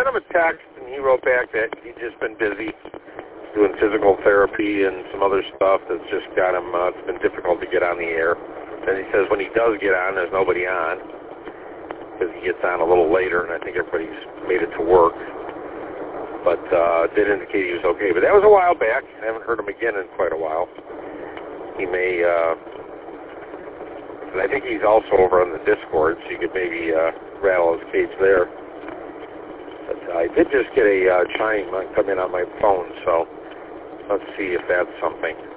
sent him a text, and he wrote back that he'd just been busy doing physical therapy and some other stuff that's just got him, it's been difficult to get on the air. And he says when he does get on, there's nobody on, because he gets on a little later, and I think everybody's made it to work. But did indicate he was okay. But that was a while back. I haven't heard him again in quite a while. He may, and I think he's also over on the Discord, so you could maybe rattle his cage there. But I did just get a chime come in on my phone, so let's see if that's something.